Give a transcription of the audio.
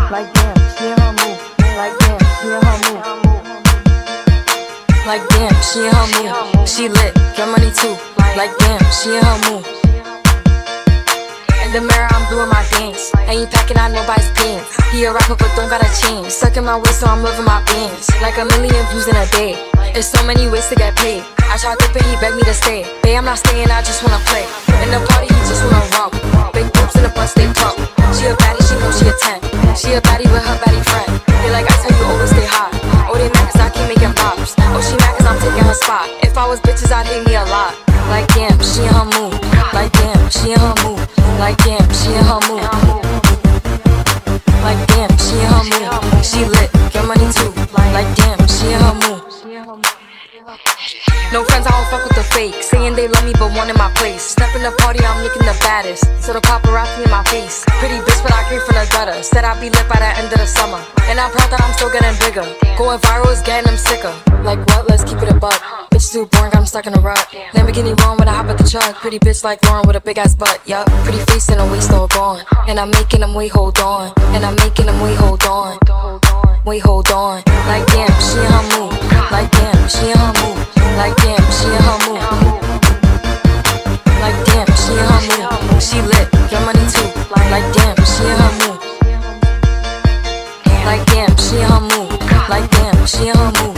Like damn, she in her mood. Like damn, she in her mood. Like damn, she in her mood. She lit, get money too. Like damn, she in her mood. In the mirror, I'm doing my dance. Ain't packing out nobody's pants. He a rapper, but don't got a chain. Stuck in my waist, so I'm loving my bands. Like a million views in a day. There's so many ways to get paid. I tried to pay, he begged me to stay. Babe, I'm not staying, I just wanna play. In the party, he just wanna romp. Big boobs in the bus, they pump. She a baddie, she knows she a 10. She a baddie with her baddie friend. They like I tell you, always stay hot. Oh, they mad cause I keep making pops. Oh, she mad cause I'm taking her spot. If I was bitches, I'd hate me a lot. Like damn, she in her mood. Like damn, she in her mood. Like damn, she in her mood. Like damn, she in her mood. She lit, get money too. Like damn, she in her mood. No friends, I don't fuck with the fake. Saying they love me but one in my place. Step in the party, I'm looking the baddest. So the paparazzi in my face. Pretty bitch but I came from the gutter. Said I'd be lit by the end of the summer. And I'm proud that I'm still getting bigger. Going viral is getting them sicker. Like what? Let's keep it a buck. Bitch too boring, I'm stuck in a rut. Lamborghini wrong when I hop at the truck. Pretty bitch like Lauren with a big ass butt. Yup, pretty face and a waist all gone. And I'm making them wait, hold on. And I'm making them wait, hold on. Wait, hold on. Like damn, she in her mood. Like damn, she in her mood. Like damn, she in her mood. Like damn, she in her mood. She lit, get money too. Like damn, she in her mood. Like damn, she in her mood. Like damn, she in her mood.